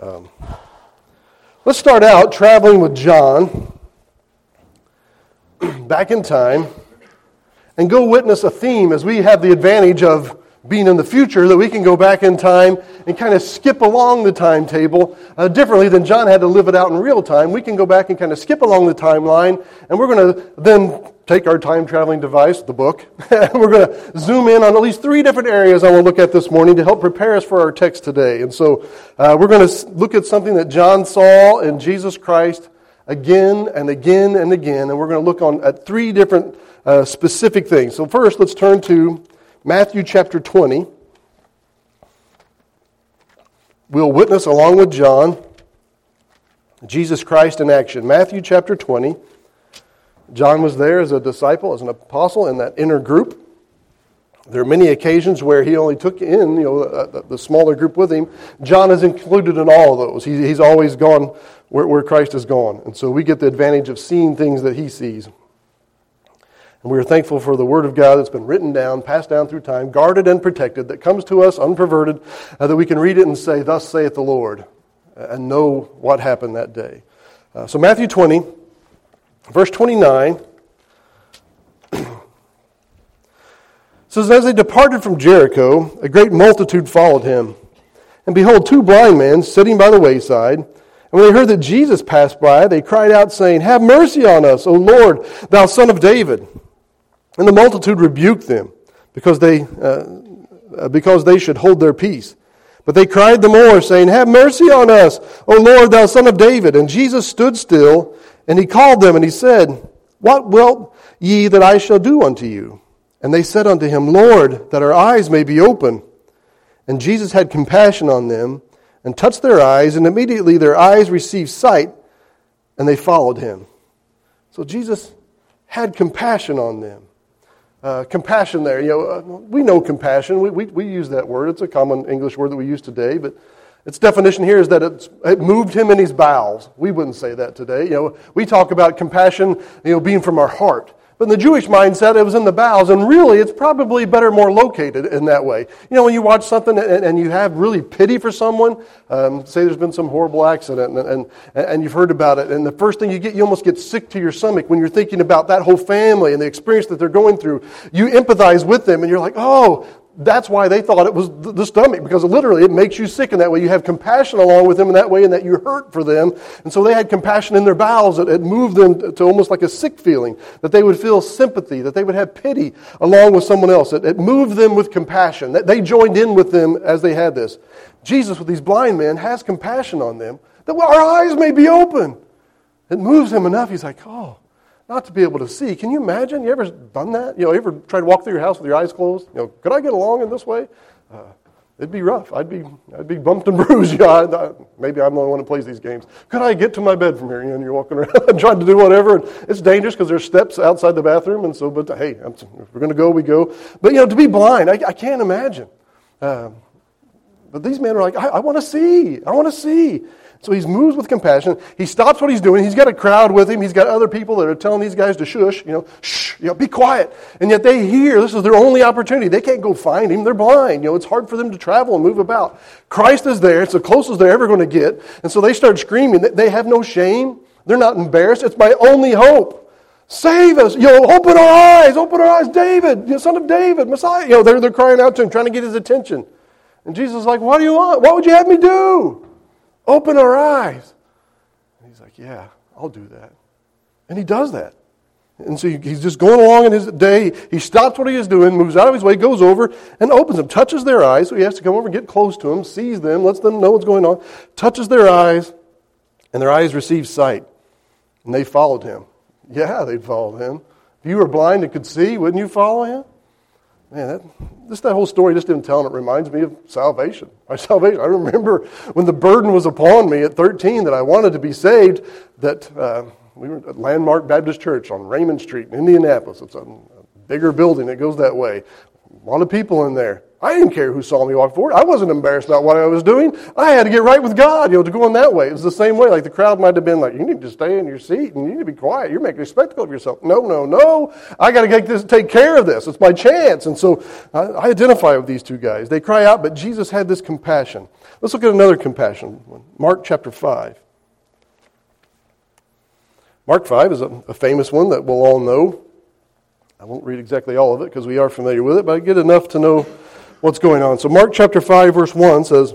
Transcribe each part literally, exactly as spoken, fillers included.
Um, let's start out traveling with John back in time and go witness a theme as we have the advantage of being in the future, that we can go back in time and kind of skip along the timetable uh, differently than John had to live it out in real time. We can go back and kind of skip along the timeline, and we're going to then take our time-traveling device, the book, and we're going to zoom in on at least three different areas I want to look at this morning to help prepare us for our text today. And so uh, we're going to look at something that John saw in Jesus Christ again and again and again, and we're going to look on at three different uh, specific things. So first, let's turn to Matthew chapter twenty. We'll witness along with John Jesus Christ in action. Matthew chapter twenty. John was there as a disciple, as an apostle in that inner group. There are many occasions where he only took in, you know, the, the smaller group with him. John is included in all of those. He, he's always gone where, where Christ has gone. And so we get the advantage of seeing things that he sees. And we are thankful for the Word of God that's been written down, passed down through time, guarded and protected, that comes to us unperverted, uh, that we can read it and say, "Thus saith the Lord," and know what happened that day. Uh, so Matthew twenty, verse twenty-nine, says, "As they departed from Jericho, a great multitude followed him. And behold, two blind men sitting by the wayside. And when they heard that Jesus passed by, they cried out, saying, 'Have mercy on us, O Lord, thou Son of David.' And the multitude rebuked them, because they uh, because they should hold their peace. But they cried the more, saying, 'Have mercy on us, O Lord, thou Son of David.' And Jesus stood still, and he called them, and he said, 'What wilt ye that I shall do unto you?' And they said unto him, 'Lord, that our eyes may be open.' And Jesus had compassion on them, and touched their eyes, and immediately their eyes received sight, and they followed him." So Jesus had compassion on them. Uh, compassion there, you know, uh, we know compassion. We, we we use that word. It's a common English word that we use today, but its definition here is that it's, it moved him in his bowels. We wouldn't say that today. You know, we talk about compassion, you know, being from our heart. But in the Jewish mindset, it was in the bowels, and really, it's probably better more located in that way. You know, when you watch something and, and you have really pity for someone, um, say there's been some horrible accident, and, and and you've heard about it, and the first thing you get, you almost get sick to your stomach when you're thinking about that whole family and the experience that they're going through. You empathize with them, and you're like, oh, that's why they thought it was the stomach, because literally it makes you sick in that way. You have compassion along with them in that way, and that you hurt for them. And so they had compassion in their bowels. It, it moved them to almost like a sick feeling, that they would feel sympathy, that they would have pity along with someone else. It, it moved them with compassion. That they joined in with them as they had this. Jesus, with these blind men, has compassion on them, that our eyes may be open. It moves him enough. He's like, oh, not to be able to see. Can you imagine? You ever done that? You know, you ever tried to walk through your house with your eyes closed? You know, could I get along in this way? Uh, it'd be rough. I'd be, I'd be bumped and bruised. You know, I, I, maybe I'm the only one who plays these games. Could I get to my bed from here? You know, and you're walking around trying to do whatever. And it's dangerous because there's steps outside the bathroom. And so, but hey, I'm, if we're going to go, we go. But you know, to be blind, I, I can't imagine. Uh, but these men are like, I, I want to see. I want to see. So he's moved with compassion. He stops what he's doing. He's got a crowd with him. He's got other people that are telling these guys to shush, you know, shh, you know, be quiet. And yet they hear, this is their only opportunity. They can't go find him. They're blind. You know, it's hard for them to travel and move about. Christ is there. It's the closest they're ever going to get. And so they start screaming. They have no shame. They're not embarrassed. It's my only hope. Save us. You know, open our eyes. Open our eyes. David, you know, Son of David, Messiah. You know, they're, they're crying out to him, trying to get his attention. And Jesus is like, what do you want? What would you have me do? Open our eyes. And he's like, yeah, I'll do that. And he does that. And so he's just going along in his day. He stops what he is doing, moves out of his way, goes over and opens them, touches their eyes. So he has to come over and get close to them, sees them, lets them know what's going on, touches their eyes, and their eyes receive sight. And they followed him. Yeah, they followed him. If you were blind and could see, wouldn't you follow him? Man, that, just that whole story, just in telling it, reminds me of salvation. My salvation. I remember when the burden was upon me at thirteen that I wanted to be saved, that uh, we were at Landmark Baptist Church on Raymond Street in Indianapolis. It's a, a bigger building that goes that way. A lot of people in there. I didn't care who saw me walk forward. I wasn't embarrassed about what I was doing. I had to get right with God, you know, to go in that way. It was the same way. Like the crowd might have been like, you need to stay in your seat and you need to be quiet. You're making a spectacle of yourself. No, no, no. I got to get this, take care of this. It's my chance. And so I, I identify with these two guys. They cry out, but Jesus had this compassion. Let's look at another compassion one. Mark chapter five. Mark five is a, a famous one that we'll all know. I won't read exactly all of it because we are familiar with it, but I get enough to know what's going on. So Mark chapter five, verse one says,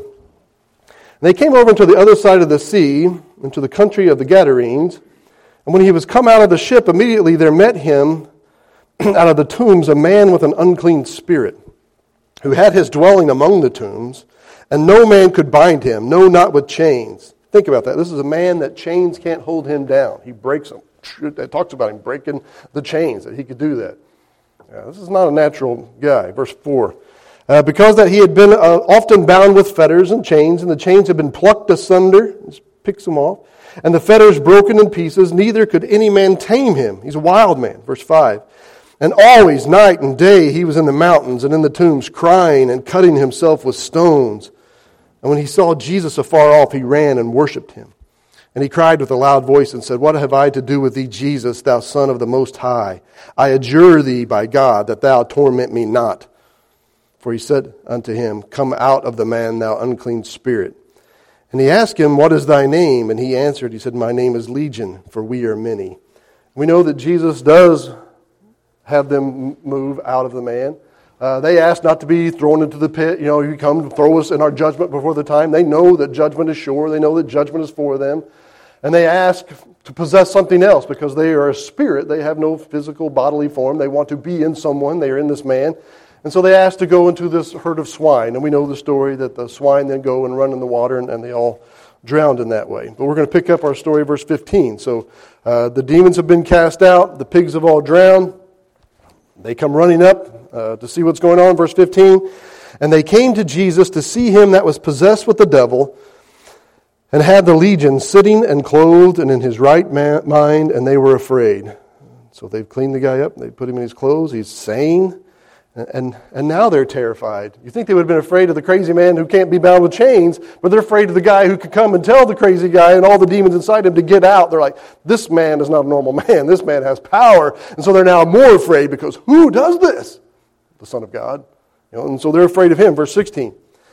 "They came over to the other side of the sea, into the country of the Gadarenes. And when he was come out of the ship, immediately there met him out of the tombs a man with an unclean spirit, who had his dwelling among the tombs, and no man could bind him, no, not with chains." Think about that. This is a man that chains can't hold him down. He breaks them. It talks about him breaking the chains, that he could do that. Yeah, this is not a natural guy. Verse four. Uh, because that he had been uh, often bound with fetters and chains, and the chains had been plucked asunder, just picks them off, and the fetters broken in pieces, neither could any man tame him. He's a wild man. Verse five. And always, night and day, he was in the mountains and in the tombs, crying and cutting himself with stones. And when he saw Jesus afar off, he ran and worshipped him. And he cried with a loud voice and said, "What have I to do with thee, Jesus, thou Son of the Most High? I adjure thee by God that thou torment me not." For he said unto him, "Come out of the man, thou unclean spirit." And he asked him, "What is thy name?" And he answered, he said, "My name is Legion, for we are many." We know that Jesus does have them move out of the man. Uh, they asked not to be thrown into the pit. You know, you come to throw us in our judgment before the time. They know that judgment is sure. They know that judgment is for them. And they ask to possess something else because they are a spirit. They have no physical bodily form. They want to be in someone. They are in this man. And so they ask to go into this herd of swine. And we know the story that the swine then go and run in the water and, and they all drowned in that way. But we're going to pick up our story, verse fifteen. So uh, the demons have been cast out. The pigs have all drowned. They come running up uh, to see what's going on. Verse fifteen. "And they came to Jesus to see him that was possessed with the devil, and had the legion sitting and clothed and in his right ma- mind, and they were afraid." So they've cleaned the guy up. They put him in his clothes. He's sane. And, and, and now they're terrified. You think they would have been afraid of the crazy man who can't be bound with chains, but they're afraid of the guy who could come and tell the crazy guy and all the demons inside him to get out. They're like, this man is not a normal man. This man has power. And so they're now more afraid because who does this? The Son of God. You know, and so they're afraid of him. Verse sixteen.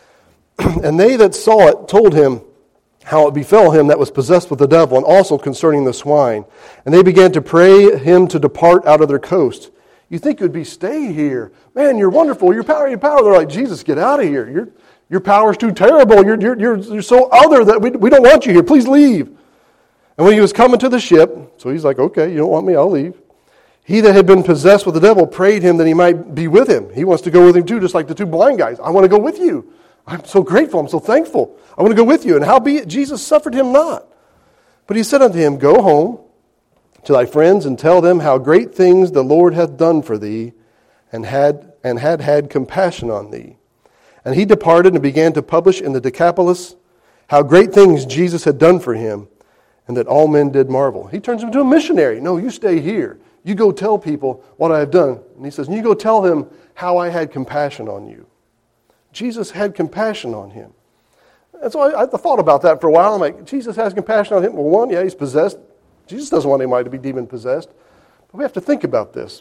"And they that saw it told him how it befell him that was possessed with the devil, and also concerning the swine. And they began to pray him to depart out of their coast." You think it would be, "Stay here. Man, you're wonderful. Your power, your power." They're like, "Jesus, get out of here. Your your power's too terrible. You're, you're, you're, you're so other that we, we don't want you here. Please leave." And when he was coming to the ship, so he's like, "Okay, you don't want me, I'll leave." "He that had been possessed with the devil prayed him that he might be with him." He wants to go with him too, just like the two blind guys. "I want to go with you. I'm so grateful. I'm so thankful. I want to go with you." And howbeit Jesus suffered him not. But he said unto him, "Go home to thy friends and tell them how great things the Lord hath done for thee, and had and had had compassion on thee." And he departed and began to publish in the Decapolis how great things Jesus had done for him, and that all men did marvel. He turns him into a missionary. "No, you stay here. You go tell people what I have done." And he says, "You go tell them how I had compassion on you." Jesus had compassion on him. And so I, I thought about that for a while. I'm like, Jesus has compassion on him. Well, one, yeah, he's possessed. Jesus doesn't want anybody to be demon-possessed. But we have to think about this.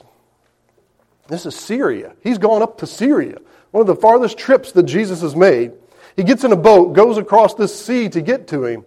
This is Syria. He's gone up to Syria. One of the farthest trips that Jesus has made. He gets in a boat, goes across this sea to get to him.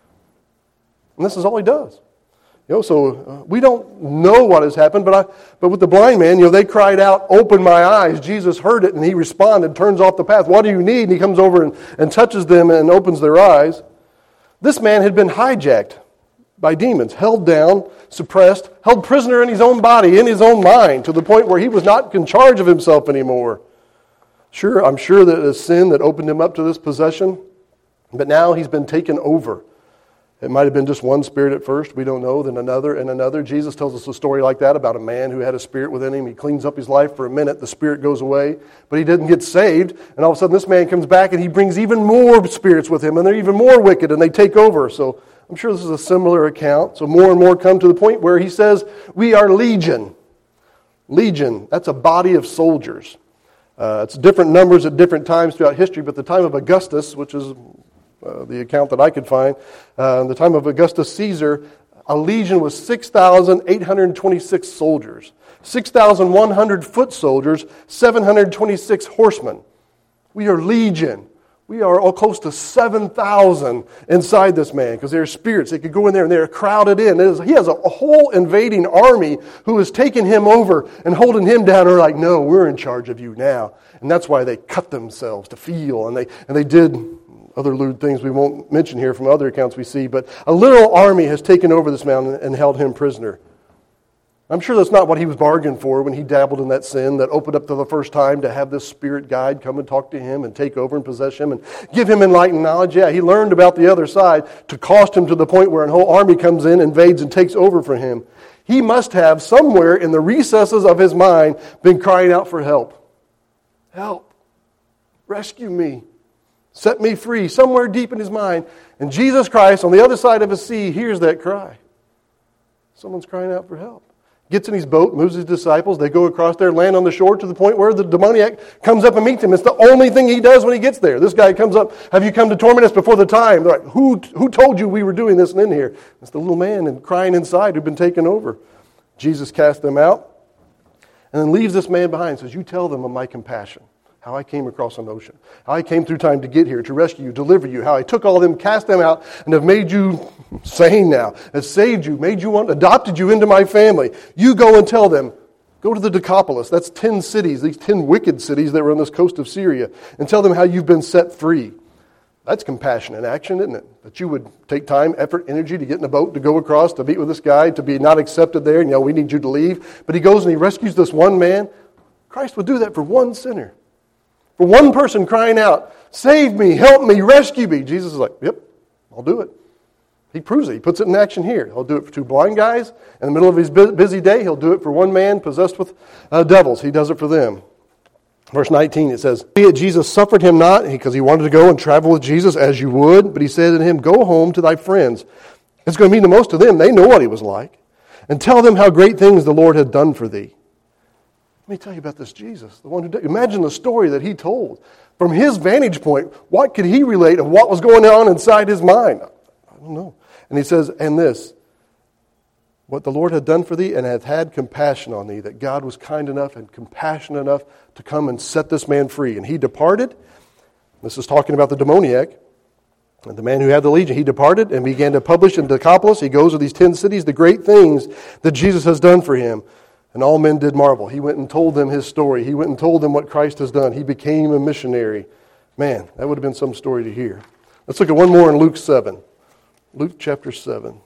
And this is all he does. You know, so uh, we don't know what has happened, but I, but with the blind man, you know, they cried out, "Open my eyes." Jesus heard it, and he responded, turns off the path. "What do you need?" And he comes over and, and touches them and opens their eyes. This man had been hijacked by demons, held down, suppressed, held prisoner in his own body, in his own mind, to the point where he was not in charge of himself anymore. Sure, I'm sure that it's sin that opened him up to this possession, but now he's been taken over. It might have been just one spirit at first, we don't know, then another and another. Jesus tells us a story like that about a man who had a spirit within him. He cleans up his life for a minute, the spirit goes away, but he didn't get saved. And all of a sudden this man comes back and he brings even more spirits with him, and they're even more wicked, and they take over. So I'm sure this is a similar account. So more and more come to the point where he says, "We are legion." Legion, that's a body of soldiers. Uh, it's different numbers at different times throughout history, but the time of Augustus, which is uh, the account that I could find, uh, in the time of Augustus Caesar, a legion was six thousand eight hundred twenty-six soldiers, six thousand one hundred foot soldiers, seven hundred twenty-six horsemen. We are legion. We are all close to seven thousand inside this man because they're spirits. They could go in there and they're crowded in. He has a whole invading army who is taking him over and holding him down. And are like, no, we're in charge of you now. And that's why they cut themselves to feel. And they and they did other lewd things we won't mention here from other accounts we see. But a literal army has taken over this man and held him prisoner. I'm sure that's not what he was bargained for when he dabbled in that sin that opened up to the first time to have this spirit guide come and talk to him and take over and possess him and give him enlightened knowledge. Yeah, he learned about the other side to cost him to the point where a whole army comes in, invades, and takes over for him. He must have somewhere in the recesses of his mind been crying out for help. Help. Rescue me. Set me free. Somewhere deep in his mind. And Jesus Christ on the other side of the sea hears that cry. Someone's crying out for help. Gets in his boat, moves his disciples. They go across there, land on the shore to the point where the demoniac comes up and meets him. It's the only thing he does when he gets there. This guy comes up, have you come to torment us before the time? They're like, who, who told you we were doing this and in here? It's the little man and crying inside who'd been taken over. Jesus casts them out and then leaves this man behind and says, you tell them of my compassion. How I came across an ocean. How I came through time to get here, to rescue you, deliver you. How I took all of them, cast them out, and have made you sane now. Have saved you, made you want, adopted you into my family. You go and tell them. Go to the Decapolis. That's ten cities, these ten wicked cities that were on this coast of Syria. And tell them how you've been set free. That's compassion in action, isn't it? That you would take time, effort, energy to get in a boat, to go across, to meet with this guy, to be not accepted there. And, you know, we need you to leave. But he goes and he rescues this one man. Christ would do that for one sinner. For one person crying out, save me, help me, rescue me. Jesus is like, yep, I'll do it. He proves it. He puts it in action here. He'll do it for two blind guys. In the middle of his busy day, he'll do it for one man possessed with uh, devils. He does it for them. Verse nineteen, it says, Jesus suffered him not, because he wanted to go and travel with Jesus as you would, but he said to him, go home to thy friends. It's going to mean the most to them. They know what he was like. And tell them how great things the Lord had done for thee. Let me tell you about this Jesus, the one who did. Imagine the story that he told. From his vantage point, what could he relate of what was going on inside his mind? I don't know. And he says, and this, what the Lord had done for thee and hath had compassion on thee, that God was kind enough and compassionate enough to come and set this man free. And he departed. This is talking about the demoniac. And the man who had the legion, he departed and began to publish in Decapolis. He goes to these ten cities, the great things that Jesus has done for him. And all men did marvel. He went and told them his story. He went and told them what Christ has done. He became a missionary. Man, that would have been some story to hear. Let's look at one more in Luke seven. Luke chapter seven.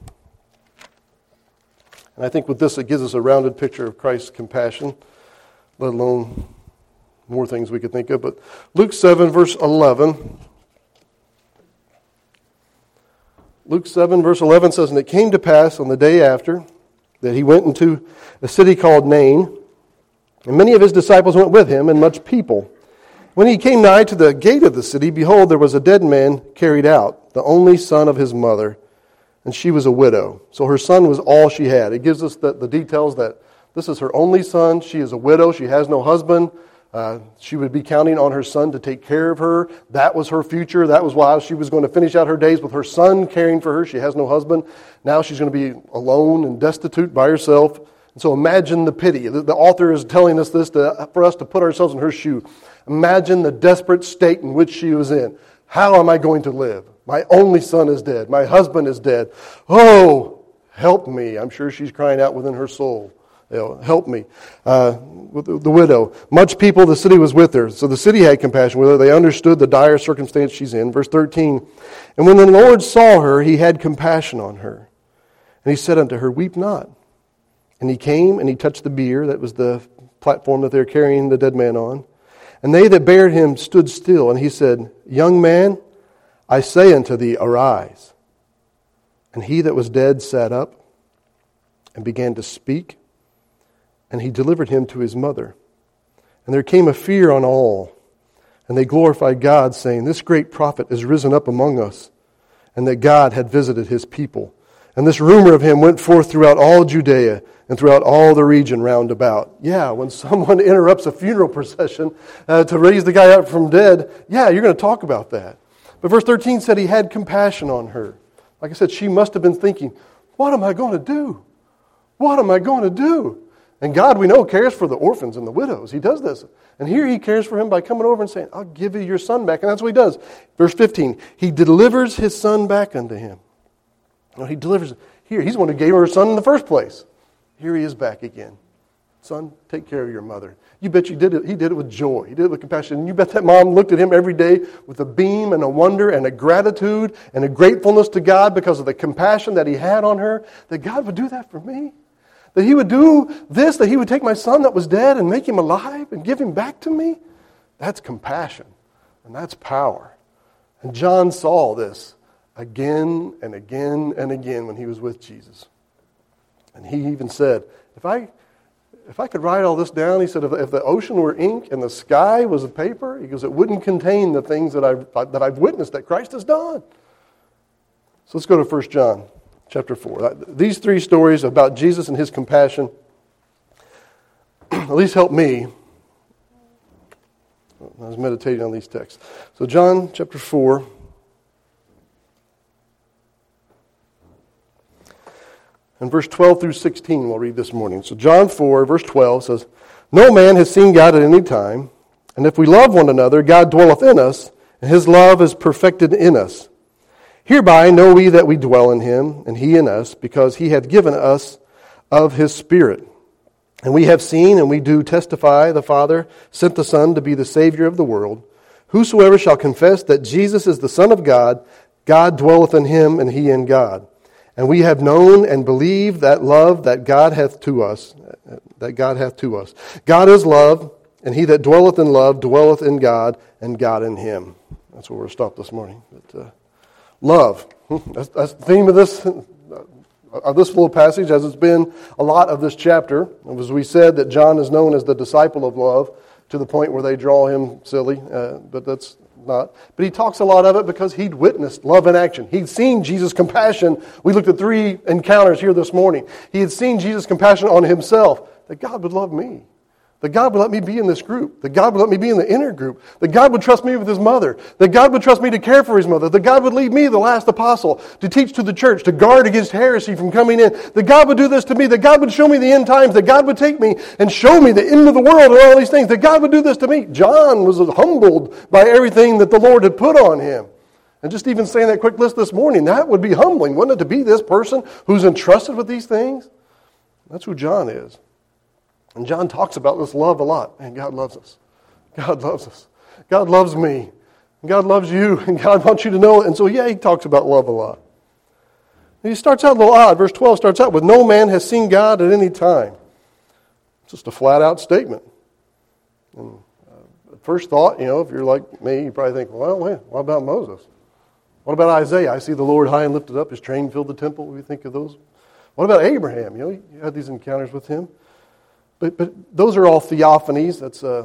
And I think with this, it gives us a rounded picture of Christ's compassion, let alone more things we could think of. But Luke seven, verse eleven. Luke seven, verse eleven says, and it came to pass on the day after that he went into a city called Nain, and many of his disciples went with him, and much people. When he came nigh to the gate of the city, behold, there was a dead man carried out, the only son of his mother, and she was a widow. So her son was all she had. It gives us the, the details that this is her only son. She is a widow. She has no husband. Uh, she would be counting on her son to take care of her. That was her future. That was why she was going to finish out her days with her son caring for her. She has no husband. Now she's going to be alone and destitute by herself. And so imagine the pity. The, the author is telling us this to, for us to put ourselves in her shoe. Imagine the desperate state in which she was in. How am I going to live? My only son is dead. My husband is dead. Oh, help me. I'm sure she's crying out within her soul. You know, help me. Uh, with the, the widow. Much people, the city was with her. So the city had compassion with her. They understood the dire circumstance she's in. Verse thirteen. And when the Lord saw her, he had compassion on her. And he said unto her, weep not. And he came and he touched the bier. That was the platform that they were carrying the dead man on. And they that bare him stood still. And he said, young man, I say unto thee, arise. And he that was dead sat up and began to speak. And he delivered him to his mother. And there came a fear on all. And they glorified God, saying, this great prophet is risen up among us, and that God had visited his people. And this rumor of him went forth throughout all Judea and throughout all the region round about. Yeah, when someone interrupts a funeral procession uh, to raise the guy up from dead, yeah, you're going to talk about that. But verse thirteen said he had compassion on her. Like I said, she must have been thinking, what am I going to do? What am I going to do? And God, we know, cares for the orphans and the widows. He does this. And here he cares for him by coming over and saying, I'll give you your son back. And that's what he does. Verse fifteen, he delivers his son back unto him. No, he delivers. Here, he's the one who gave her a son in the first place. Here he is back again. Son, take care of your mother. You bet you did it. He did it with joy. He did it with compassion. And you bet that mom looked at him every day with a beam and a wonder and a gratitude and a gratefulness to God because of the compassion that he had on her, that God would do that for me. That he would do this, that he would take my son that was dead and make him alive and give him back to me. That's compassion. And that's power. And John saw this again and again and again when he was with Jesus. And he even said, if I if I could write all this down, he said, if, if the ocean were ink and the sky was a paper, he goes, it wouldn't contain the things that I've, that I've witnessed that Christ has done. So let's go to First John chapter four. These three stories about Jesus and his compassion at least help me. I was meditating on these texts. So John chapter four. And verse twelve through sixteen we'll read this morning. So John four, verse twelve says, no man has seen God at any time, and if we love one another, God dwelleth in us, and his love is perfected in us. Hereby know we that we dwell in him, and he in us, because he hath given us of his Spirit. And we have seen, and we do testify, the Father sent the Son to be the Savior of the world. Whosoever shall confess that Jesus is the Son of God, God dwelleth in him, and he in God. And we have known and believed that love that God hath to us, that God hath to us. God is love, and he that dwelleth in love dwelleth in God, and God in him. That's where we'll stop this morning. But, uh, love. That's, that's the theme of this, of this little passage, as it's been a lot of this chapter. As we said, that John is known as the disciple of love, to the point where they draw him silly, uh, but that's not. But he talks a lot of it because he'd witnessed love in action. He'd seen Jesus' compassion. We looked at three encounters here this morning. He had seen Jesus' compassion on himself, that God would love me. That God would let me be in this group. That God would let me be in the inner group. That God would trust me with his mother. That God would trust me to care for his mother. That God would leave me, the last apostle, to teach to the church, to guard against heresy from coming in. That God would do this to me. That God would show me the end times. That God would take me and show me the end of the world and all these things. That God would do this to me. John was humbled by everything that the Lord had put on him. And just even saying that quick list this morning, that would be humbling, wouldn't it, to be this person who's entrusted with these things? That's who John is. And John talks about this love a lot. Man, God loves us. God loves us. God loves me. God loves you. And God wants you to know it. And so, yeah, he talks about love a lot. And he starts out a little odd. Verse twelve starts out with, no man has seen God at any time. It's just a flat-out statement. And uh, at first thought, you know, if you're like me, you probably think, well, wait, what about Moses? What about Isaiah? I see the Lord high and lifted up. His train filled the temple. What do you think of those? What about Abraham? You know, you had these encounters with him. But but those are all theophanies. That's uh,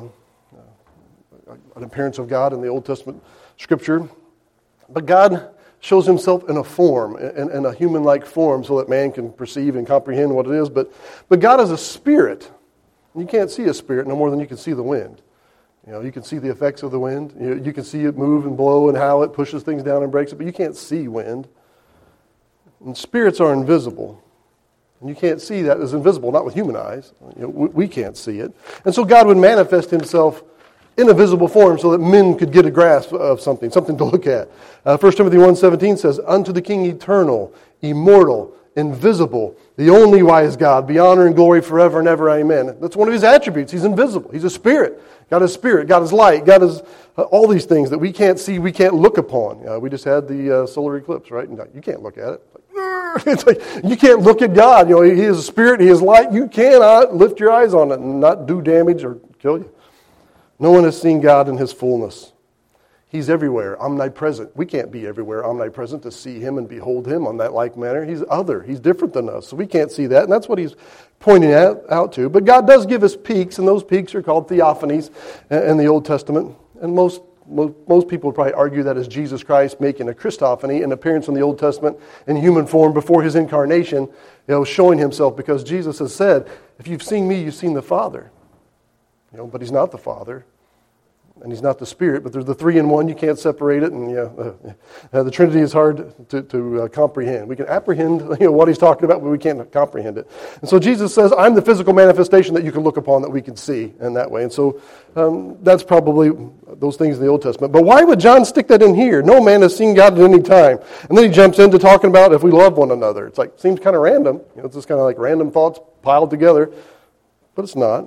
uh, an appearance of God in the Old Testament Scripture. But God shows himself in a form, in, in a human-like form, so that man can perceive and comprehend what it is. But but God is a spirit. You can't see a spirit no more than you can see the wind. You know, you can see the effects of the wind. You, you can see it move and blow and how it pushes things down and breaks it, but you can't see wind. And spirits are invisible. And you can't see that as invisible, not with human eyes. You know, we, we can't see it. And so God would manifest himself in a visible form so that men could get a grasp of something, something to look at. Uh, First Timothy one seventeen says, unto the King eternal, immortal, invisible, the only wise God, be honor and glory forever and ever, amen. That's one of his attributes. He's invisible. He's a spirit. God is spirit. God is light. God is uh, all these things that we can't see, we can't look upon. Uh, we just had the uh, solar eclipse, right? And you can't look at it. It's like, you can't look at God. You know, he is a spirit. He is light. You cannot lift your eyes on it and not do damage or kill you. No one has seen God in his fullness. He's everywhere, omnipresent. We can't be everywhere omnipresent to see him and behold him on that like manner. He's other. He's different than us. So we can't see that. And that's what he's pointing out, out to. But God does give us peaks, and those peaks are called theophanies in the Old Testament. And most Most, most people would probably argue that is Jesus Christ making a Christophany, an appearance in the Old Testament in human form before his incarnation, you know, showing himself, because Jesus has said, if you've seen me, you've seen the Father. You know, but he's not the Father. and He's not the Spirit, but there's the three in one. You can't separate it, and yeah, uh, uh, the Trinity is hard to, to uh, comprehend. We can apprehend, you know, what He's talking about, but we can't comprehend it. And so Jesus says, I'm the physical manifestation that you can look upon, that we can see in that way. And so um, that's probably those things in the Old Testament. But why would John stick that in here? No man has seen God at any time. And then he jumps into talking about if we love one another. It's like, seems kind of random. You know, it's just kind of like random thoughts piled together, but it's not.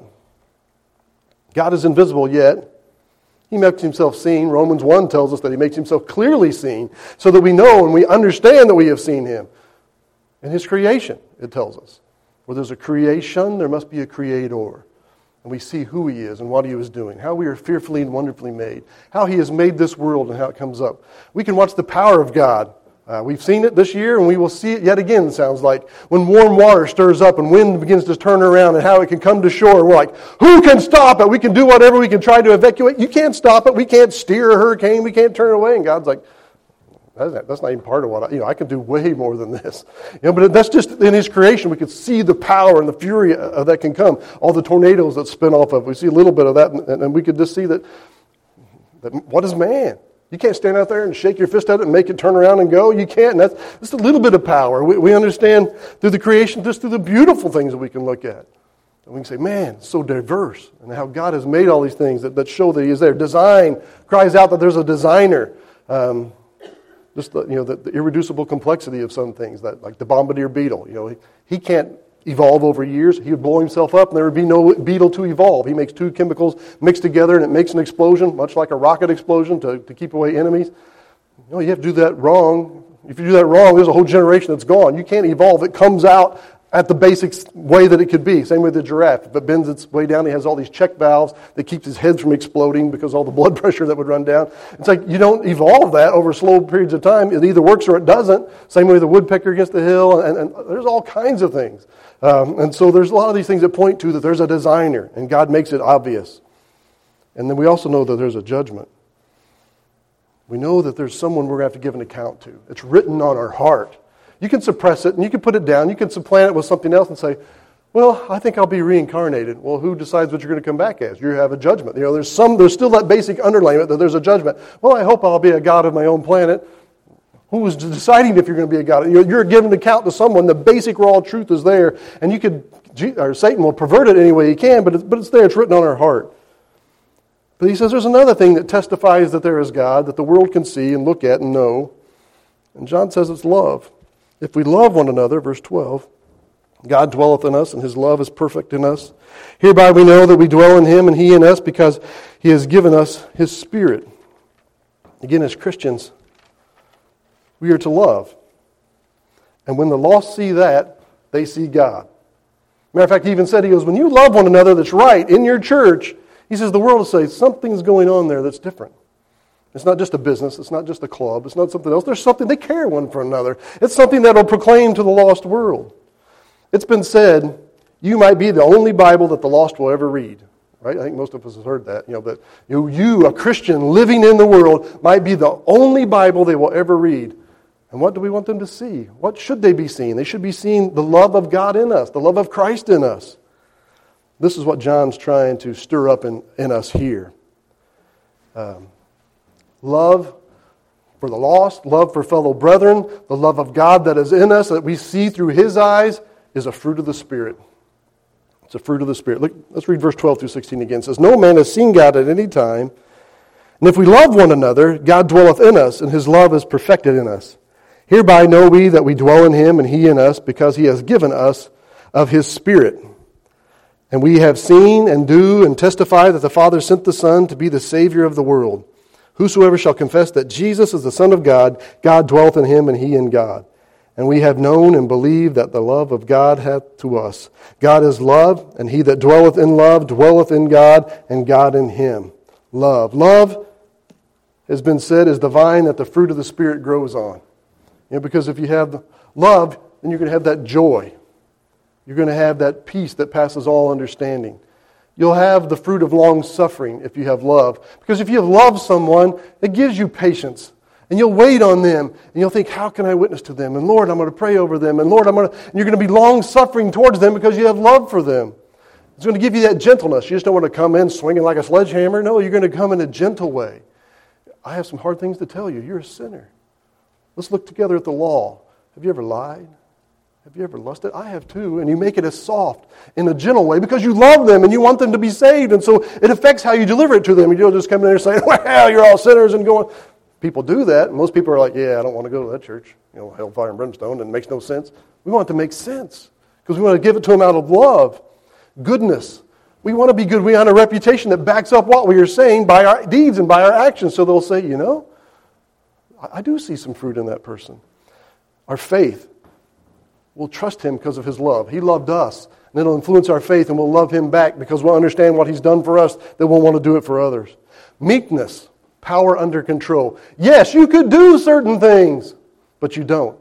God is invisible, yet He makes Himself seen. Romans one tells us that He makes Himself clearly seen so that we know and we understand that we have seen Him. In His creation, it tells us. Where there's a creation, there must be a creator. And we see who He is and what He was doing, how we are fearfully and wonderfully made, how He has made this world and how it comes up. We can watch the power of God. Uh, we've seen it this year, and we will see it yet again, it sounds like, when warm water stirs up and wind begins to turn around and how it can come to shore. We're like, who can stop it? We can do whatever. We can try to evacuate. You can't stop it. We can't steer a hurricane. We can't turn it away. And God's like, that's not, that's not even part of what I, you know, I can do way more than this. You know, but that's just in His creation. We can see the power and the fury that can come. All the tornadoes that spin off of it. We see a little bit of that, and, and we could just see that, that what is man? You can't stand out there and shake your fist at it and make it turn around and go. You can't. And that's just a little bit of power. We, we understand through the creation, just through the beautiful things that we can look at. And we can say, man, it's so diverse. And how God has made all these things that, that show that He is there. Design cries out that there's a designer. Um, just the, you know, the, the irreducible complexity of some things, that like the bombardier beetle. You know, he, he can't evolve over years. He would blow himself up and there would be no beetle to evolve. He makes two chemicals mixed together and it makes an explosion, much like a rocket explosion to, to keep away enemies. You know, you have to do that wrong. If you do that wrong, there's a whole generation that's gone. You can't evolve. It comes out at the basic way that it could be. Same with the giraffe. If it bends its way down, he has all these check valves that keeps his head from exploding because all the blood pressure that would run down. It's like you don't evolve that over slow periods of time. It either works or it doesn't. Same way with the woodpecker against the hill, and, and there's all kinds of things. Um, and so there's a lot of these things that point to that there's a designer, and God makes it obvious. And then we also know that there's a judgment. We know that there's someone we're going to have to give an account to. It's written on our heart. You can suppress it, and you can put it down. You can supplant it with something else and say, well, I think I'll be reincarnated. Well, who decides what you're going to come back as? You have a judgment. You know, there's some. There's still that basic underlayment that there's a judgment. Well, I hope I'll be a god of my own planet. Who is deciding if you're going to be a god? You're, you're giving an account to someone. The basic raw truth is there, and you could, or Satan will pervert it any way he can, but it's, but it's there. It's written on our heart. But he says there's another thing that testifies that there is God, that the world can see and look at and know. And John says it's love. If we love one another, verse twelve, God dwelleth in us, and His love is perfect in us. Hereby we know that we dwell in Him, and He in us, because He has given us His Spirit. Again, as Christians, we are to love. And when the lost see that, they see God. Matter of fact, he even said, he goes, when you love one another that's right in your church, he says the world will say, something's going on there that's different. It's not just a business. It's not just a club. It's not something else. There's something, they care one for another. It's something that will proclaim to the lost world. It's been said, you might be the only Bible that the lost will ever read. Right? I think most of us have heard that. You know, that you, you, a Christian living in the world, might be the only Bible they will ever read. And what do we want them to see? What should they be seeing? They should be seeing the love of God in us, the love of Christ in us. This is what John's trying to stir up in, in us here. Um, love for the lost, love for fellow brethren, the love of God that is in us, that we see through His eyes, is a fruit of the Spirit. It's a fruit of the Spirit. Look, let's read verse twelve through sixteen again. It says, no man has seen God at any time, and if we love one another, God dwelleth in us, and His love is perfected in us. Hereby know we that we dwell in Him, and He in us, because He has given us of His Spirit. And we have seen and do and testify that the Father sent the Son to be the Savior of the world. Whosoever shall confess that Jesus is the Son of God, God dwelleth in him, and he in God. And we have known and believed that the love of God hath to us. God is love, and he that dwelleth in love dwelleth in God, and God in him. Love. Love has been said is the vine that the fruit of the Spirit grows on. You know, because if you have love, then you're going to have that joy. You're going to have that peace that passes all understanding. You'll have the fruit of long suffering if you have love. Because if you have loved someone, it gives you patience. And you'll wait on them. And you'll think, how can I witness to them? And Lord, I'm going to pray over them. And Lord, I'm going to... And you're going to be long suffering towards them because you have love for them. It's going to give you that gentleness. You just don't want to come in swinging like a sledgehammer. No, you're going to come in a gentle way. I have some hard things to tell you. You're a sinner. Let's look together at the law. Have you ever lied? Have you ever lusted? I have too. And you make it as soft in a gentle way because you love them and you want them to be saved. And so it affects how you deliver it to them. You don't just come in there saying, well, you're all sinners and going. People do that. And most people are like, yeah, I don't want to go to that church. You know, hellfire and brimstone, and it makes no sense. We want it to make sense because we want to give it to them out of love. Goodness. We want to be good. We want a reputation that backs up what we are saying by our deeds and by our actions. So they'll say, you know, I do see some fruit in that person. Our faith. We'll trust him because of his love. He loved us. And it'll influence our faith and we'll love him back because we'll understand what he's done for us, that we'll want to do it for others. Meekness. Power under control. Yes, you could do certain things, but you don't.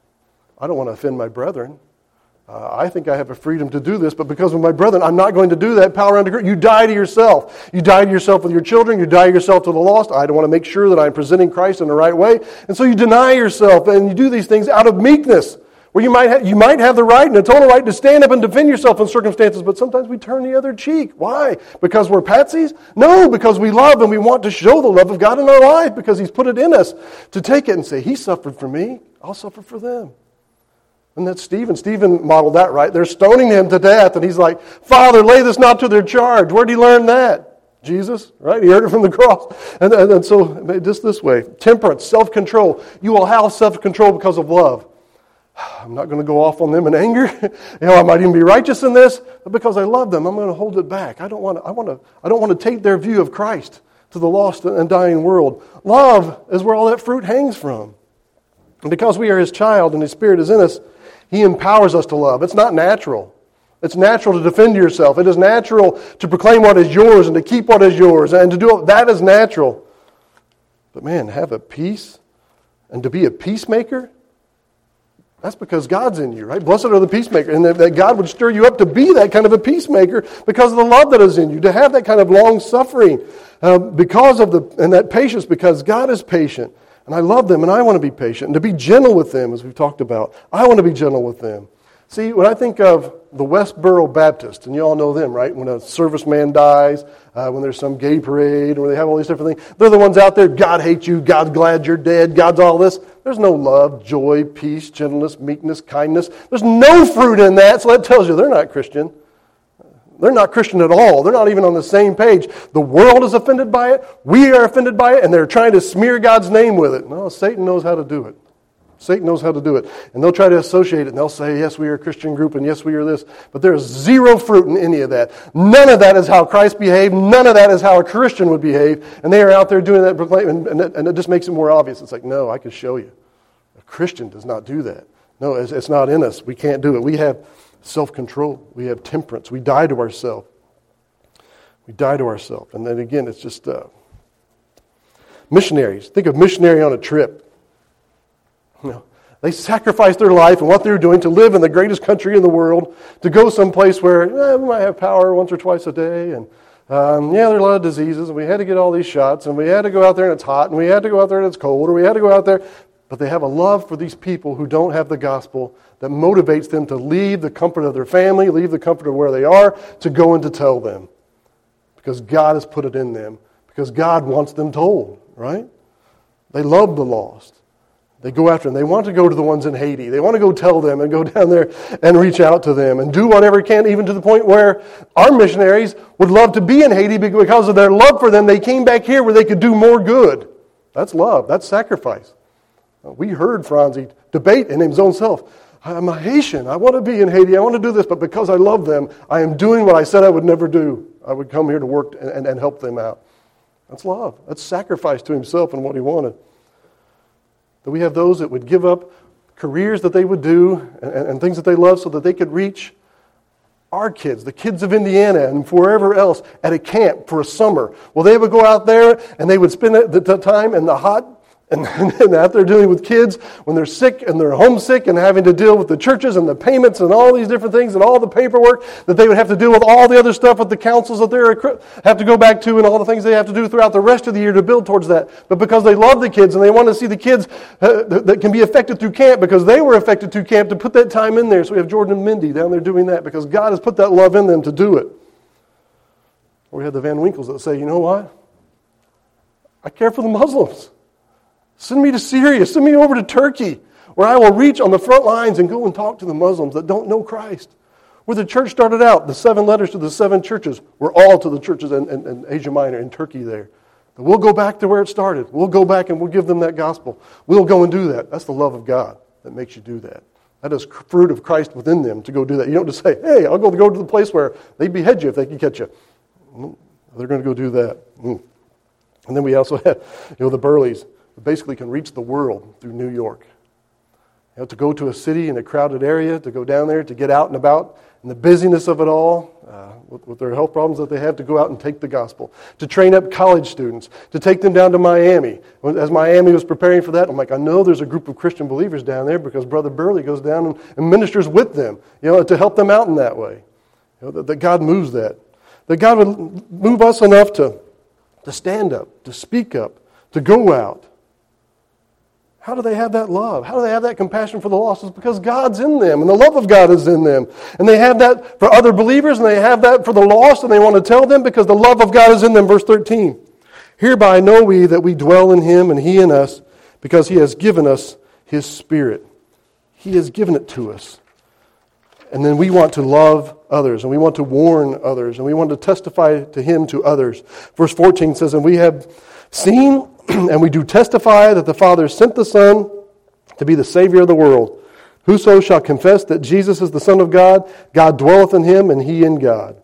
I don't want to offend my brethren. Uh, I think I have a freedom to do this, but because of my brethren, I'm not going to do that. Power under control. You die to yourself. You die to yourself with your children. You die to yourself to the lost. I don't want to make sure that I'm presenting Christ in the right way. And so you deny yourself and you do these things out of meekness. Where you might have, you might have the right and a total right to stand up and defend yourself in circumstances, but sometimes we turn the other cheek. Why? Because we're patsies? No, because we love and we want to show the love of God in our life because he's put it in us to take it and say, he suffered for me, I'll suffer for them. And that's Stephen. Stephen modeled that right. They're stoning him to death and he's like, Father, lay this not to their charge. Where did he learn that? Jesus, right? He heard it from the cross. And, and, and so just this way, temperance, self-control. You will have self-control because of love. I'm not going to go off on them in anger. You know, I might even be righteous in this, but because I love them, I'm going to hold it back. I don't want to. I want to. I don't want to take their view of Christ to the lost and dying world. Love is where all that fruit hangs from, and because we are His child and His Spirit is in us, He empowers us to love. It's not natural. It's natural to defend yourself. It is natural to proclaim what is yours and to keep what is yours and to do it. That is natural. But man, have a peace and to be a peacemaker. That's because God's in you, right? Blessed are the peacemakers. And that God would stir you up to be that kind of a peacemaker because of the love that is in you. To have that kind of long suffering uh, because of the, and that patience because God is patient. And I love them and I want to be patient. And to be gentle with them, as we've talked about. I want to be gentle with them. See, when I think of the Westboro Baptist, and you all know them, right? When a serviceman dies, uh, when there's some gay parade, or they have all these different things, they're the ones out there, God hates you, God's glad you're dead, God's all this. There's no love, joy, peace, gentleness, meekness, kindness. There's no fruit in that, so that tells you they're not Christian. They're not Christian at all. They're not even on the same page. The world is offended by it, we are offended by it, and they're trying to smear God's name with it. No, Satan knows how to do it. Satan knows how to do it. And they'll try to associate it, and they'll say, yes, we are a Christian group, and yes, we are this. But there is zero fruit in any of that. None of that is how Christ behaved. None of that is how a Christian would behave. And they are out there doing that, proclaiming, and, and it just makes it more obvious. It's like, no, I can show you. A Christian does not do that. No, it's, it's not in us. We can't do it. We have self-control. We have temperance. We die to ourselves. We die to ourselves. And then again, it's just uh, missionaries. Think of missionary on a trip. You know, they sacrificed their life and what they were doing to live in the greatest country in the world, to go someplace where eh, we might have power once or twice a day, and um, yeah, there are a lot of diseases, and we had to get all these shots, and we had to go out there and it's hot, and we had to go out there and it's cold, or we had to go out there. But they have a love for these people who don't have the gospel that motivates them to leave the comfort of their family, leave the comfort of where they are, to go and to tell them. Because God has put it in them. Because God wants them told, right? They love the lost. They go after them. They want to go to the ones in Haiti. They want to go tell them and go down there and reach out to them and do whatever can, even to the point where our missionaries would love to be in Haiti because of their love for them. They came back here where they could do more good. That's love. That's sacrifice. We heard Franzi debate in his own self. I'm a Haitian. I want to be in Haiti. I want to do this. But because I love them, I am doing what I said I would never do. I would come here to work and, and, and help them out. That's love. That's sacrifice to himself and what he wanted. That we have those that would give up careers that they would do and, and things that they love so that they could reach our kids, the kids of Indiana and wherever else, at a camp for a summer. Well, they would go out there and they would spend the, the time in the hot and, and out there dealing with kids when they're sick and they're homesick and having to deal with the churches and the payments and all these different things and all the paperwork that they would have to deal with, all the other stuff with the councils that they have to go back to and all the things they have to do throughout the rest of the year to build towards that. But because they love the kids and they want to see the kids uh, that can be affected through camp because they were affected through camp, to put that time in there. So we have Jordan and Mindy down there doing that because God has put that love in them to do it. Or we have the Van Winkles that say, you know what? I care for the Muslims. Send me to Syria. Send me over to Turkey, where I will reach on the front lines and go and talk to the Muslims that don't know Christ. Where the church started out, the seven letters to the seven churches were all to the churches in, in, in Asia Minor, in Turkey there. But we'll go back to where it started. We'll go back and we'll give them that gospel. We'll go and do that. That's the love of God that makes you do that. That is fruit of Christ within them to go do that. You don't just say, hey, I'll go, go to the place where they behead you if they can catch you. They're going to go do that. And then we also had, you know, the Burleys, who basically can reach the world through New York. You know, to go to a city in a crowded area, to go down there, to get out and about, and the busyness of it all, uh, with, with their health problems that they have, to go out and take the gospel. To train up college students, to take them down to Miami. As Miami was preparing for that, I'm like, I know there's a group of Christian believers down there because Brother Burley goes down and, and ministers with them, you know, to help them out in that way. You know, that, that God moves that. That God would move us enough to, to stand up, to speak up, to go out. How do they have that love? How do they have that compassion for the lost? It's because God's in them, and the love of God is in them. And they have that for other believers, and they have that for the lost, and they want to tell them because the love of God is in them. Verse thirteen. Hereby know we that we dwell in Him, and He in us, because He has given us His Spirit. He has given it to us. And then we want to love others, and we want to warn others, and we want to testify to Him to others. Verse fourteen says, and we have seen and we do testify that the Father sent the Son to be the Savior of the world. Whoso shall confess that Jesus is the Son of God, God dwelleth in him, and he in God.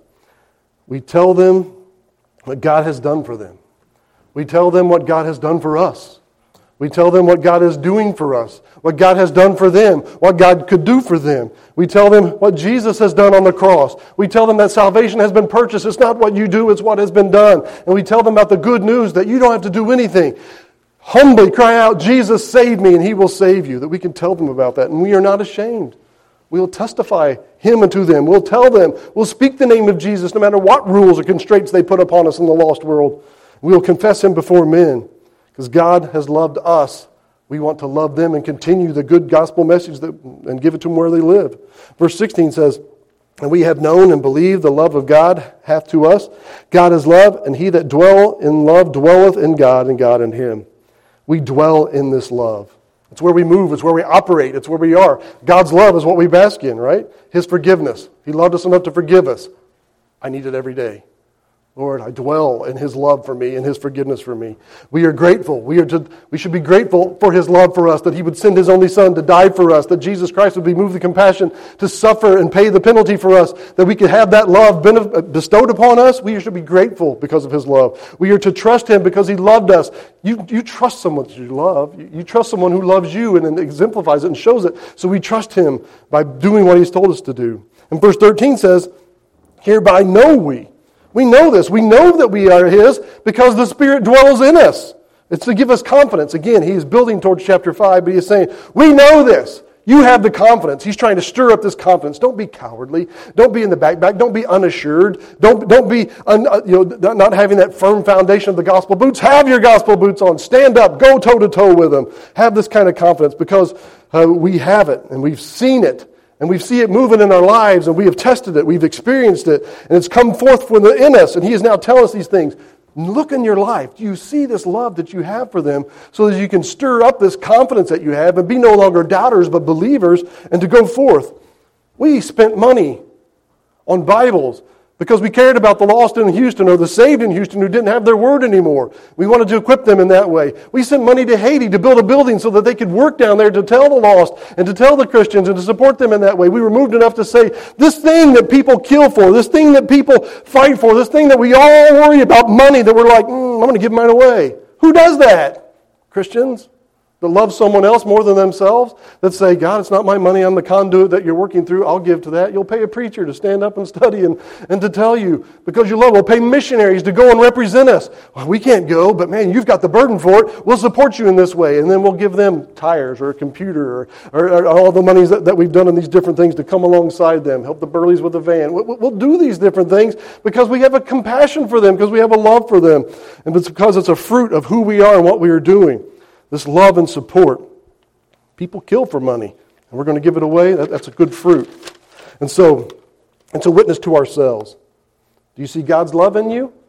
We tell them what God has done for them. We tell them what God has done for us. We tell them what God is doing for us, what God has done for them, what God could do for them. We tell them what Jesus has done on the cross. We tell them that salvation has been purchased. It's not what you do, it's what has been done. And we tell them about the good news that you don't have to do anything. Humbly cry out, Jesus, save me, and He will save you. That we can tell them about that. And we are not ashamed. We'll testify Him unto them. We'll tell them. We'll speak the name of Jesus no matter what rules or constraints they put upon us in the lost world. We'll confess Him before men. Because God has loved us, we want to love them and continue the good gospel message that, and give it to them where they live. Verse sixteen says, and we have known and believed the love of God hath to us. God is love, and he that dwell in love dwelleth in God, and God in him. We dwell in this love. It's where we move. It's where we operate. It's where we are. God's love is what we bask in, right? His forgiveness. He loved us enough to forgive us. I need it every day. Lord, I dwell in His love for me and His forgiveness for me. We are grateful. We are to, we should be grateful for His love for us, that He would send His only Son to die for us, that Jesus Christ would be moved with compassion to suffer and pay the penalty for us, that we could have that love bestowed upon us. We should be grateful because of His love. We are to trust Him because He loved us. You, you trust someone that you love. You, you trust someone who loves you and, and exemplifies it and shows it. So we trust Him by doing what He's told us to do. And verse thirteen says, hereby know we. We know this. We know that we are His because the Spirit dwells in us. It's to give us confidence. Again, He is building towards chapter five, but He is saying, we know this. You have the confidence. He's trying to stir up this confidence. Don't be cowardly. Don't be in the back back. Don't be unassured. Don't, don't be un, you know, not having that firm foundation of the gospel boots. Have your gospel boots on. Stand up. Go toe-to-toe with them. Have this kind of confidence because uh, we have it and we've seen it. And we see it moving in our lives, and we have tested it, we've experienced it, and it's come forth within us, and He is now telling us these things. Look in your life. Do you see this love that you have for them so that you can stir up this confidence that you have and be no longer doubters but believers and to go forth? We spent money on Bibles because we cared about the lost in Houston or the saved in Houston who didn't have their word anymore. We wanted to equip them in that way. We sent money to Haiti to build a building so that they could work down there to tell the lost and to tell the Christians and to support them in that way. We were moved enough to say, this thing that people kill for, this thing that people fight for, this thing that we all worry about money, that we're like, mm, I'm going to give mine away. Who does that? Christians that love someone else more than themselves, that say, God, it's not my money, I'm the conduit that you're working through, I'll give to that. You'll pay a preacher to stand up and study and, and to tell you, because you love, we'll pay missionaries to go and represent us. Well, we can't go, but man, you've got the burden for it. We'll support you in this way. And then we'll give them tires or a computer or, or, or all the monies that, that we've done in these different things to come alongside them, help the Burleys with the van. We'll, we'll do these different things because we have a compassion for them, because we have a love for them, and it's because it's a fruit of who we are and what we are doing. This love and support. People kill for money, and we're going to give it away. That, that's a good fruit. And so, it's a witness to ourselves. Do you see God's love in you?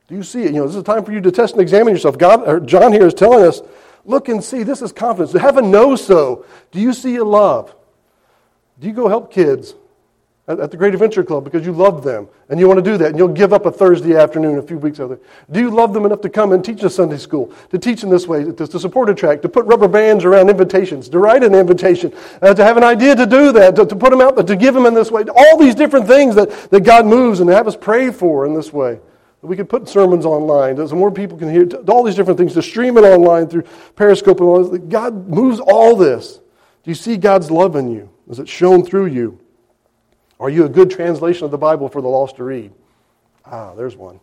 Do you see it? You know, this is a time for you to test and examine yourself. God, or John here is telling us, look and see. This is confidence. To have a know-so. Do you see a love? Do you go help kids at, at the Great Adventure Club because you love them and you want to do that and you'll give up a Thursday afternoon a few weeks later? Do you love them enough to come and teach a Sunday school, to teach them this way, to, to support a track, to put rubber bands around invitations, to write an invitation, uh, to have an idea to do that, to, to put them out, to give them in this way? All these different things that, that God moves and have us pray for in this way. We could put sermons online so more people can hear, all these different things, to stream it online through Periscope and all this. God moves all this. Do you see God's love in you? Is it shown through you? Are you a good translation of the Bible for the lost to read? Ah, there's one.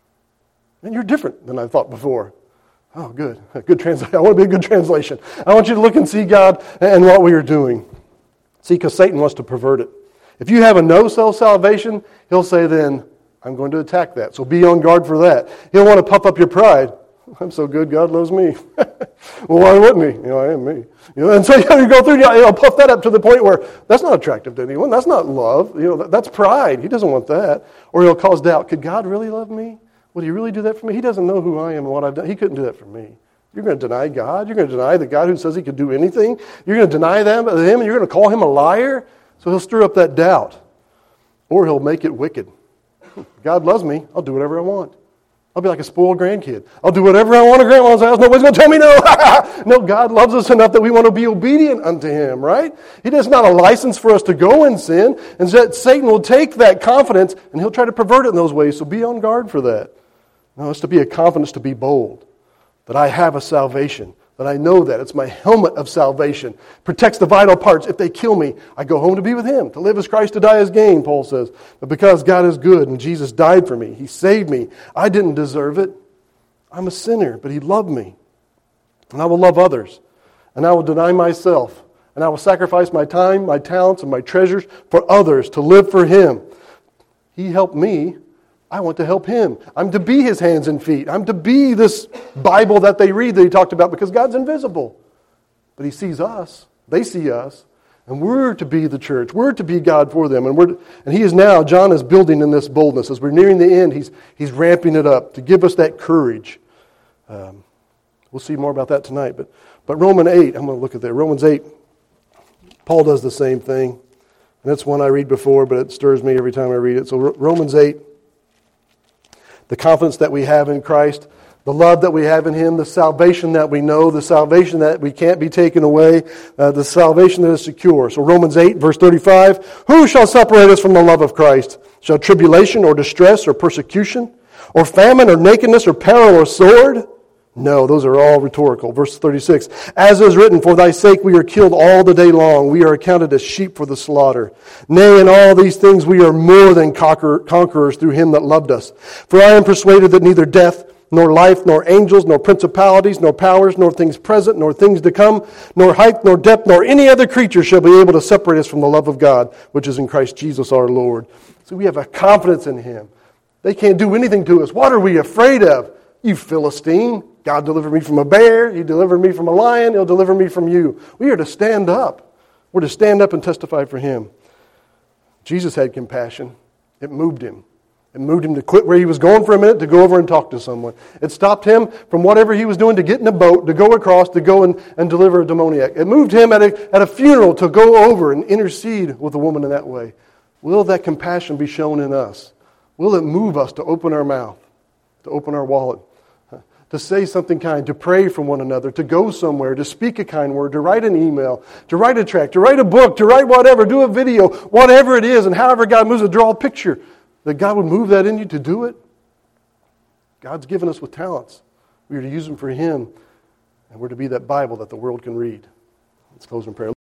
And you're different than I thought before. Oh, good. A good translation. I want to be a good translation. I want you to look and see God and what we are doing. See, because Satan wants to pervert it. If you have a no-self salvation, he'll say then, I'm going to attack that. So be on guard for that. He'll want to puff up your pride. I'm so good, God loves me. Well, why wouldn't he? You know, I am me. You know, and so you go through, you know, puff that up to the point where that's not attractive to anyone. That's not love. You know, that's pride. He doesn't want that. Or he'll cause doubt. Could God really love me? Would he really do that for me? He doesn't know who I am and what I've done. He couldn't do that for me. You're going to deny God. You're going to deny the God who says he could do anything. You're going to deny them, him, and you're going to call him a liar. So he'll stir up that doubt. Or he'll make it wicked. God loves me. I'll do whatever I want. I'll be like a spoiled grandkid. I'll do whatever I want at grandma's house. Nobody's going to tell me no. No, God loves us enough that we want to be obedient unto him, right? He does not a license for us to go and sin. And that Satan will take that confidence and he'll try to pervert it in those ways. So be on guard for that. No, it's to be a confidence to be bold. That I have a salvation. That I know that. It's my helmet of salvation. Protects the vital parts. If they kill me, I go home to be with him. To live as Christ, to die as gain, Paul says. But because God is good and Jesus died for me, he saved me. I didn't deserve it. I'm a sinner, but he loved me. And I will love others. And I will deny myself. And I will sacrifice my time, my talents, and my treasures for others to live for him. He helped me. I want to help him. I'm to be his hands and feet. I'm to be this Bible that they read that he talked about because God's invisible. But he sees us. They see us. And we're to be the church. We're to be God for them. And we're and he is now, John is building in this boldness. As we're nearing the end, he's, he's ramping it up to give us that courage. Um, we'll see more about that tonight. But, but Romans eight, I'm going to look at that. Romans eight, Paul does the same thing. And that's one I read before, but it stirs me every time I read it. So Romans eight. The confidence that we have in Christ, the love that we have in him, the salvation that we know, the salvation that we can't be taken away, uh, the salvation that is secure. So Romans eight, verse thirty-five, who shall separate us from the love of Christ? Shall tribulation or distress or persecution or famine or nakedness or peril or sword? No, those are all rhetorical. Verse thirty-six, as is written, for thy sake we are killed all the day long. We are accounted as sheep for the slaughter. Nay, in all these things we are more than conquer- conquerors through him that loved us. For I am persuaded that neither death, nor life, nor angels, nor principalities, nor powers, nor things present, nor things to come, nor height, nor depth, nor any other creature shall be able to separate us from the love of God, which is in Christ Jesus our Lord. So we have a confidence in him. They can't do anything to us. What are we afraid of? You Philistine. God delivered me from a bear. He delivered me from a lion. He'll deliver me from you. We are to stand up. We're to stand up and testify for him. Jesus had compassion. It moved him. It moved him to quit where he was going for a minute to go over and talk to someone. It stopped him from whatever he was doing to get in a boat, to go across, to go and, and deliver a demoniac. It moved him at a, at a funeral to go over and intercede with a woman in that way. Will that compassion be shown in us? Will it move us to open our mouth, to open our wallet, to say something kind, to pray for one another, to go somewhere, to speak a kind word, to write an email, to write a tract, to write a book, to write whatever, do a video, whatever it is, and however God moves to draw a picture, that God would move that in you to do it? God's given us with talents. We are to use them for him, and we're to be that Bible that the world can read. Let's close in prayer.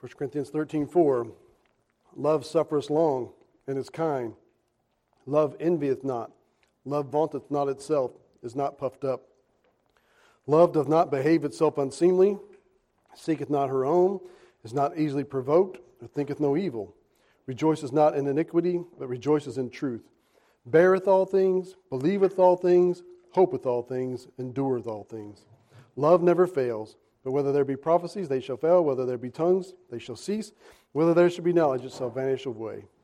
First Corinthians thirteen four, love suffereth long and is kind. Love envieth not. Love vaunteth not itself, is not puffed up. Love doth not behave itself unseemly, seeketh not her own, is not easily provoked, or thinketh no evil. Rejoiceth not in iniquity, but rejoiceth in truth. Beareth all things, believeth all things, hopeth all things, endureth all things. Love never fails, but whether there be prophecies, they shall fail. Whether there be tongues, they shall cease. Whether there should be knowledge, it shall vanish away.